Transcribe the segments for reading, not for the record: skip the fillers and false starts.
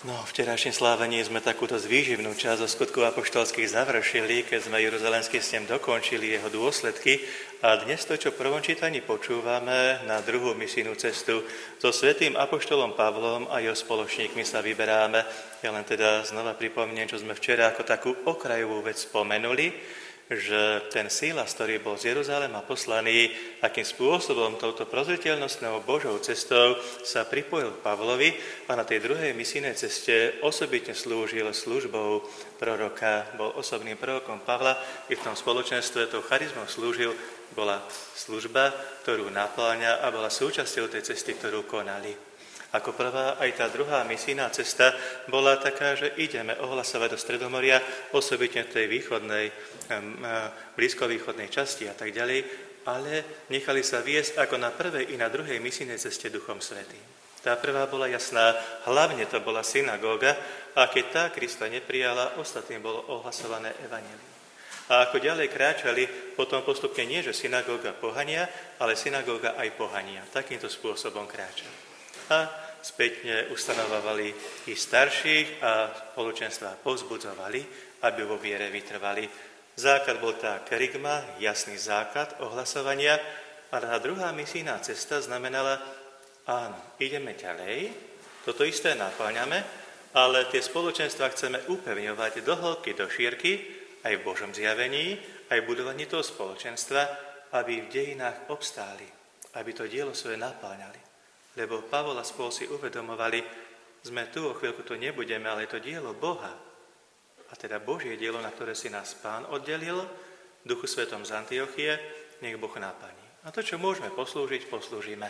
No, v včerajším slávení sme takúto zvýživnú časť zo skutkov apoštolských završili, keď sme Jeruzalemský snem dokončili jeho dôsledky. A dnes to, čo v prvom čítaní počúvame, na druhú misijnú cestu so svätým apoštolom Pavlom a jeho spoločníkmi sa vyberáme. Ja len teda znova pripomeniem, čo sme včera ako takú okrajovú vec spomenuli, že ten Sílas, ktorý bol z Jeruzalema poslaný, akým spôsobom touto prozreteľnostnou Božou cestou sa pripojil k Pavlovi a na tej druhej misijnej ceste osobitne slúžil službou proroka, bol osobným prorokom Pavla i v tom spoločenstve tou charizmou slúžil, bola služba, ktorú napĺňa a bola súčasťou tej cesty, ktorú konali. Ako prvá, aj tá druhá misijná cesta bola taká, že ideme ohlasovať do Stredomoria, osobitne v tej východnej, blízkovýchodnej časti a tak ďalej, ale nechali sa viesť ako na prvej i na druhej misijnej ceste Duchom Svätým. Tá prvá bola jasná, hlavne to bola synagóga, a keď tá Krista neprijala, ostatným bolo ohlasované evanjelium. A ako ďalej kráčali, potom postupne nie, že synagóga pohania, ale synagóga aj pohania. Takýmto spôsobom kráčali. A spätne ustanovovali i starších a spoločenstva povzbudzovali, aby vo viere vytrvali. Základ bol tá kerygma, jasný základ ohlasovania, a tá druhá misijná cesta znamenala, áno, ideme ďalej, toto isté napĺňame, ale tie spoločenstva chceme upevňovať do hĺbky, do šírky, aj v Božom zjavení, aj v budovaní toho spoločenstva, aby v dejinách obstáli, aby to dielo svoje napĺňali. Lebo Pavol a spol si uvedomovali, sme tu, o chvíľku to nebudeme, ale je to dielo Boha. A teda Božie dielo, na ktoré si nás Pán oddelil, Duchu Svetom z Antiochie, nech Boh naplní. A to, čo môžeme poslúžiť, poslúžime.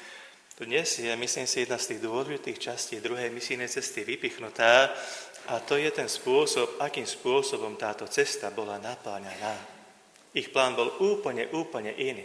Dnes je, myslím si, jedna z tých dôležitých častí druhej misijnej cesty vypichnutá, a to je ten spôsob, akým spôsobom táto cesta bola napĺňaná. Ich plán bol úplne iný.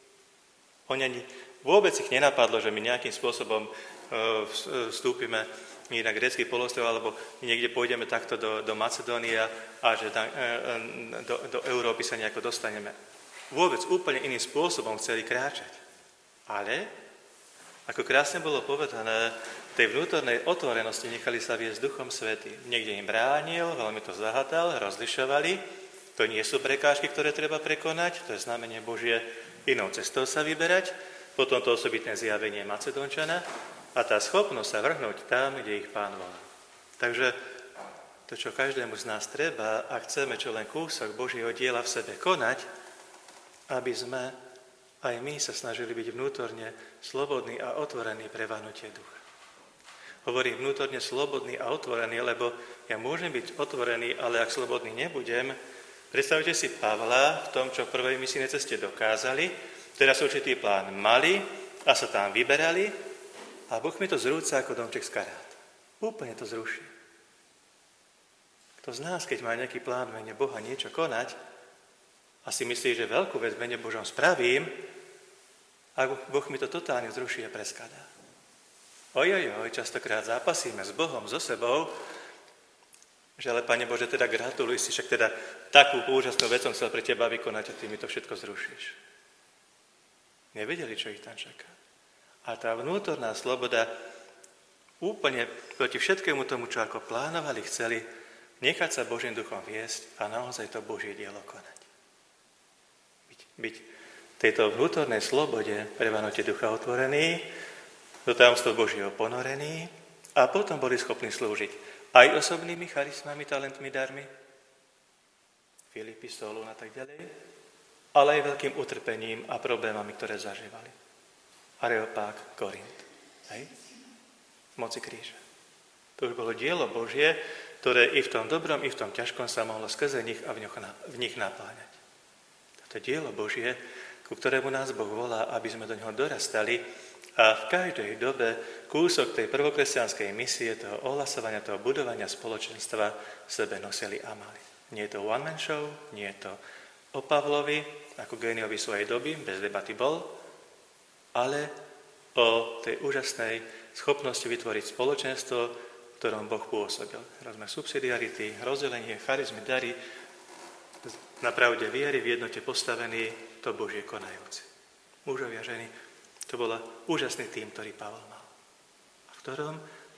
Vôbec ich nenapadlo, že my nejakým spôsobom vstúpime na grécky polostrov, alebo niekde pôjdeme takto do Macedónia a že do Európy sa nejako dostaneme. Vôbec úplne iným spôsobom chceli kráčať. Ale, ako krásne bolo povedané, tej vnútornej otvorenosti nechali sa viesť Duchom Svätým. Niekde im bránil, veľmi to zahatal, rozlišovali. To nie sú prekážky, ktoré treba prekonať, to je znamenie Božie, inou cestou sa vyberať. Potom to osobitné zjavenie Macedónčana a tá schopnosť sa vrhnúť tam, kde ich Pán volá. Takže to, čo každému z nás treba, a chceme čo len kúsok Božieho diela v sebe konať, aby sme aj my sa snažili byť vnútorne slobodní a otvorení pre vahnutie ducha. Hovorím vnútorne slobodný a otvorený, lebo ja môžem byť otvorený, ale ak slobodný nebudem, predstavte si Pavla v tom, čo v prvej misijnej ceste dokázali. Teraz určitý plán mali a sa tam vyberali a Boh mi to zrúca ako domček z karát. Úplne to zruší. Kto z nás, keď má nejaký plán v mene Boha niečo konať a si myslí, že veľkú vec v mene Božom spravím, a Boh mi to totálne zruší a preskladá. Častokrát zápasíme s Bohom, so sebou, že ale Pane Bože, teda gratuluj si, však teda takú úžasnú vec som chcel pre teba vykonať a ty mi to všetko zrušíš. Nevedeli, čo ich tam čaká. A tá vnútorná sloboda úplne proti všetkému tomu, čo ako plánovali, chceli, nechať sa Božím duchom viesť a naozaj to Božie dielo konať. Byť tejto vnútornej slobode pre vahnutie ducha otvorený, do tajomstva Božieho ponorený a potom boli schopní slúžiť aj osobnými charizmami, talentmi, darmi, Filipy, Solún a tak ďalej, ale aj veľkým utrpením a problémami, ktoré zažívali. Areopág, Korint. Hej? V moci kríža. To už bolo dielo Božie, ktoré i v tom dobrom, i v tom ťažkom sa mohlo skrze nich a v nich napláňať. Toto dielo Božie, ku ktorému nás Boh volá, aby sme do neho dorastali a v každej dobe kúsok tej prvokresťanskej misie, toho ohlasovania, toho budovania spoločenstva v sebe nosili a mali. Nie je to one-man show, nie je to o Pavlovi, ako géniovi svojej doby, bez debaty bol, ale o tej úžasnej schopnosti vytvoriť spoločenstvo, v ktorom Boh pôsobil. Rozmer subsidiarity, rozdelenie, charizmy, dary, na pravde viery, v jednote postavený, to Božie konajúci. Mužovia, ženy, to bol úžasný tým, ktorý Pavol mal. A v ktorom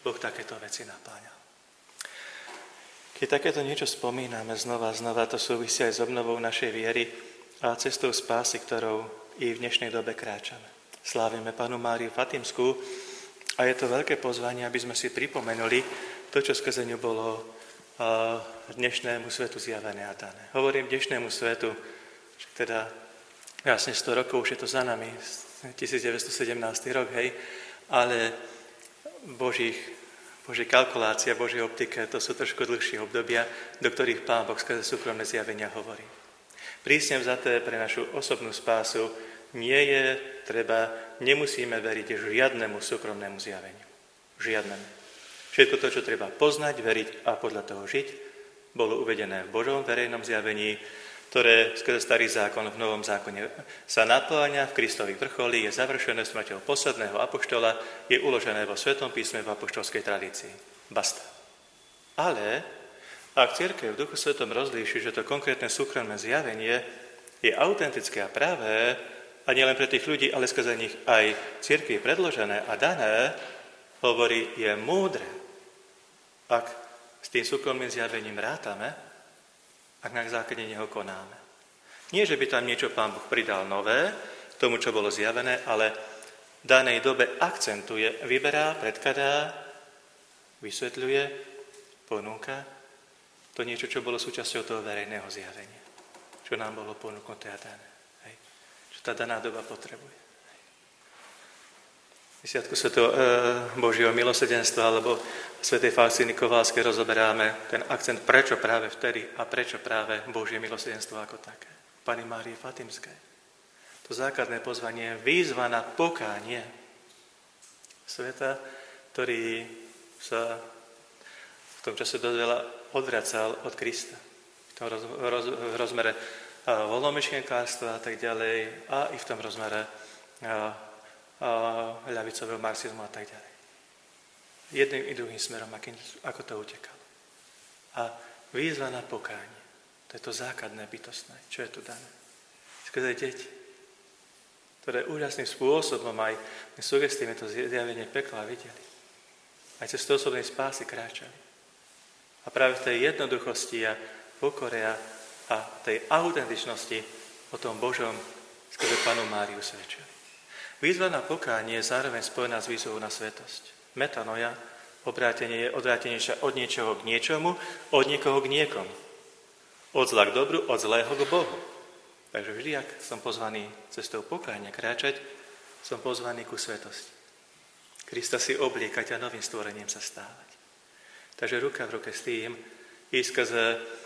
Boh takéto veci napáňal. Keď takéto niečo spomíname znova, to súvisí aj s obnovou našej viery a cestou spásy, ktorou i v dnešnej dobe kráčame. Slávime Pannu Máriu Fatimskú a je to veľké pozvanie, aby sme si pripomenuli to, čo skrze ňu bolo dnešnému svetu zjavené a dané. Hovorím dnešnému svetu, že teda jasne 100 rokov už je to za nami, 1917 rok, hej, ale Boží kalkulácia, Boží optika, to sú trošku dlhšie obdobia, do ktorých Pán Boh skrze súkromné zjavenia hovorí. Prísne vzaté pre našu osobnú spásu nemusíme veriť žiadnemu súkromnému zjaveniu. Žiadnemu. Všetko to, čo treba poznať, veriť a podľa toho žiť, bolo uvedené v Božom verejnom zjavení, ktoré skrze starý zákon v Novom zákone sa napĺňa v Kristových vrcholí, je završené smrťou posledného apoštola, je uložené vo Svetom písme v apoštolskej tradícii. Basta. Ale ak cirkev v Duchu Svetom rozlíši, že to konkrétne súkromné zjavenie je autentické a pravé, a nielen pre tých ľudí, ale skrze nich aj cirkvi predložené a dané, hovorí, je múdre, ak s tým súkromným zjavením rátame, ak na základe neho konáme. Nie, že by tam niečo Pán Boh pridal nové k tomu, čo bolo zjavené, ale v danej dobe akcentuje, vyberá, predkladá, vysvetľuje, ponúka to niečo, čo bolo súčasťou toho verejného zjavenia. Čo nám bolo ponúknuté a dané. Hej. Čo tá daná doba potrebuje. Desiatku svätého Božieho milosrdenstva alebo svätej Faustíny Kovalskej rozoberáme ten akcent, prečo práve vtedy a prečo práve Božie milosrdenstvo ako také. Panny Márie Fatimskej. To základné pozvanie je výzva na pokánie sveta, ktorý sa v tom čase dosť veľa odvracal od Krista. V tom rozmere voľnomyšlienkárstva a tak ďalej a i v tom rozmere ľavicového marxizmu a tak ďalej. Jedným i druhým smerom, ako to utekalo. A výzva na pokánie. To je to základné, bytostné. Čo je tu dané? Skrze deti, ktoré úžasným spôsobom aj sugestívne to zjavenie pekla videli. Aj cez osobnej spásy kráčali. A práve v tej jednoduchosti a pokore a tej autentičnosti o tom Božom skrze Pannu Máriu svedčili. Výzva na pokánie je zároveň spojená s výzvou na svetosť. Metanoja, obrátenie je odvrátenie sa od niečoho k niečomu, od niekoho k niekomu. Od zla k dobru, od zlého k Bohu. Takže vždy, ak som pozvaný cestou pokánia kráčať, som pozvaný ku svetosti. Krista si obliekať a novým stvorením sa stávať. Takže ruka v ruke s tým ísť skrze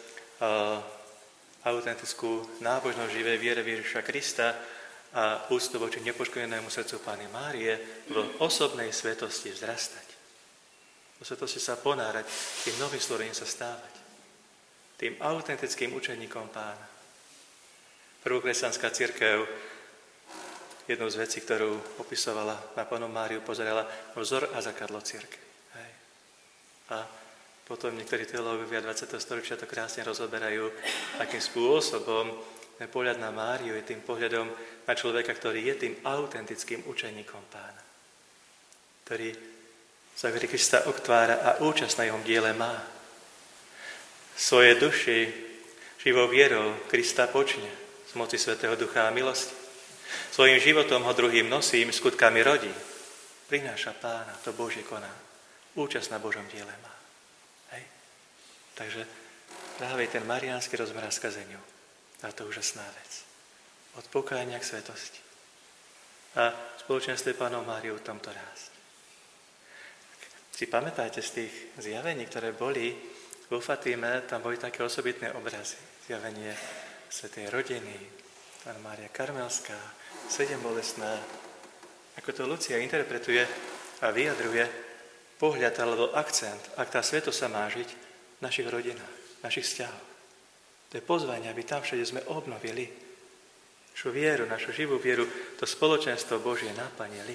autentickú nábožnosť živej viere Ježiša Krista a úctu voči nepoškodenému srdcu Panny Márie v osobnej svetosti vzrastať. V svetosti sa ponárať, tým novým stvorením sa stávať. Tým autentickým učeníkom Pána. Prvokresťanská cirkev jednu z vecí, ktorú opisovala na Pannu Máriu, pozerala vzor a zrkadlo cirkvi. Hej. A potom niektorí teológovia 20. storočia to krásne rozoberajú, akým spôsobom ten pohľad na Máriu je tým pohľadom na človeka, ktorý je tým autentickým učeníkom Pána. Ktorý sa v Krista otvára a účasť na jeho diele má. Svoje duši živou vierou Krista počne z moci Svätého Ducha a milosti. Svojím životom ho druhým nosím, skutkami rodí. Prináša Pána, to Božie koná. Účasť na Božom diele má. Hej. Takže práve ten mariánsky rozmer skrze ňu. A to úžasná vec. Od pokánia k svetosti. A spoločenstve Pannou Máriou v tomto rásť. Si pamätáte z tých zjavení, ktoré boli vo Fatíme, tam boli také osobitné obrazy. Zjavenie svätej rodiny, Panna Mária Karmelská, sedembolestná. Ako to Lucia interpretuje a vyjadruje pohľad alebo akcent, ak tá svetosť sa má žiť v našich rodinách, v našich vzťahoch. To je pozvanie, aby tam všade sme obnovili našu vieru, našu živú vieru, to spoločenstvo Božie naplnili.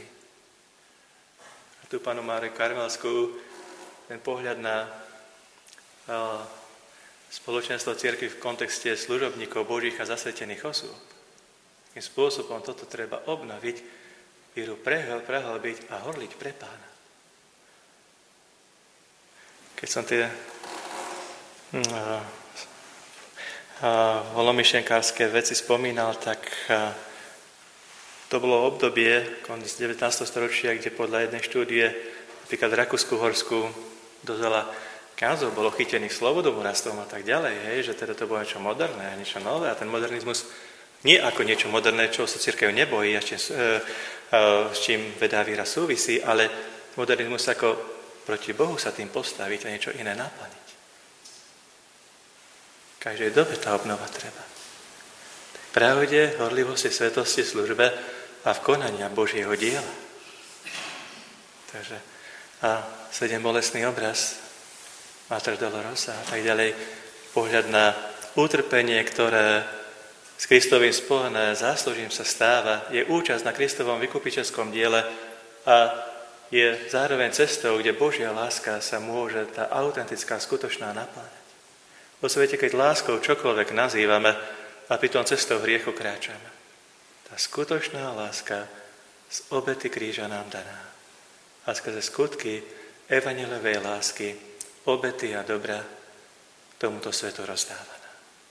A tu Pannu Máriu Karmelskú, ten pohľad na spoločenstvo cirkvi v kontexte služobníkov Božích a zasvetených osôb. Takým spôsobom toto treba obnoviť, vieru prehlbiť a horliť pre Pána. Keď som tie holomyšlenkárske veci spomínal, tak to bolo obdobie koniec 19. storočia, kde podľa jednej štúdie napríklad v Rakúsku-Horsku dosť veľa kňazov bolo chytených slobodomorastvom a tak ďalej, že teda to bolo niečo moderné, niečo nové a ten modernizmus nie ako niečo moderné, čo sa cirkev nebojí a s čím veda víra súvisí, ale modernizmus ako proti Bohu sa tým postaviť a niečo iné naplniť. V každej dobe tá obnova treba. V pravde, horlivosti, svetosti, službe a v konania Božieho diela. Takže a 7 bolestný obraz, Mater Dolorosa a tak ďalej, pohľad na utrpenie, ktoré s Kristovým spojené, záslužím sa stáva, je účasť na Kristovom vykupiteľskom diele a je zároveň cestou, kde Božia láska sa môže, tá autentická, skutočná naplňať. Vo svete, keď láskou čokoľvek nazývame a pritom cestou hriechu kráčame. Tá skutočná láska z obety kríža nám daná. A skrze skutky evanjeliovej lásky, obety a dobra tomuto svetu rozdávaná.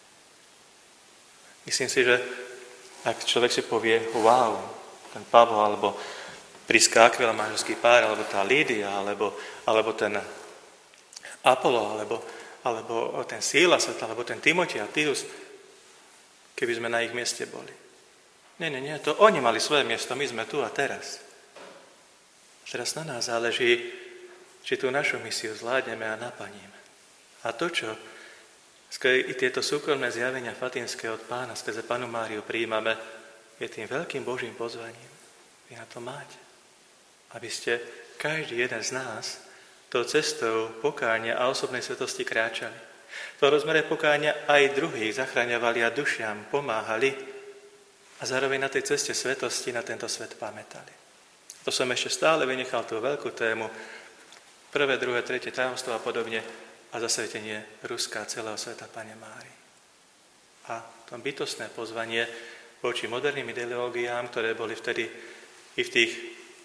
Myslím si, že ak človek si povie, wow, ten Pavol, alebo Priska Akvila, manželský pár, alebo tá Lídia, alebo ten Apollo, alebo ten Sílas, alebo ten Timotej a Titus, keby sme na ich mieste boli. Nie, to oni mali svoje miesto, my sme tu a teraz. Teraz na nás záleží, či tú našu misiu zvládneme a naplníme. A to, čo i tieto súkromné zjavenia fatímske od Pána skrze Pannu Máriu prijímame, je tým veľkým Božím pozvaním. Vy na to máte. Aby ste, každý jeden z nás, tou cestou pokánia a osobnej svetosti kráčali. V tom rozmere pokánia aj druhých zachraňovali a dušiam pomáhali a zároveň na tej ceste svetosti na tento svet pamätali. To som ešte stále vynechal tú veľkú tému, 1., 2., 3. tajomstvo a podobne, a zasvetenie Ruska celého sveta Panne Márii. A to bytostné pozvanie voči moderným ideológiám, ktoré boli vtedy i v tých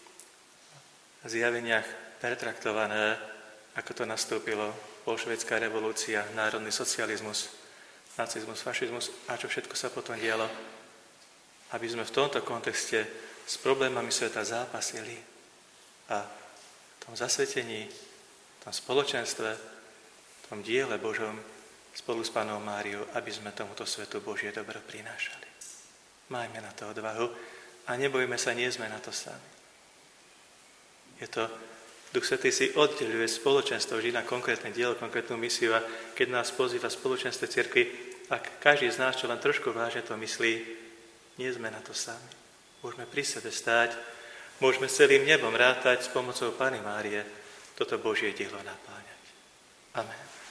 zjaveniach pertraktované, ako to nastúpilo, bolševická revolúcia, národný socializmus, nacizmus, fašizmus a čo všetko sa potom dialo, aby sme v tomto kontexte s problémami sveta zápasili a v tom zasvetení, v tom spoločenstve, v tom diele Božom spolu s Pannou Máriou, aby sme tomuto svetu Božie dobro prinášali. Majme na to odvahu a nebojme sa, nie sme na to sami. Je to, Duch Svätý si oddeľuje spoločenstvo vždy na konkrétne dielo, konkrétnu misiu a keď nás pozýva spoločenstve cirkvi, ak každý z nás, čo len trošku vážne to myslí, nie sme na to sami. Môžeme pri sebe stáť, môžeme celým nebom rátať s pomocou Panny Márie toto Božie dielo napáňať. Amen.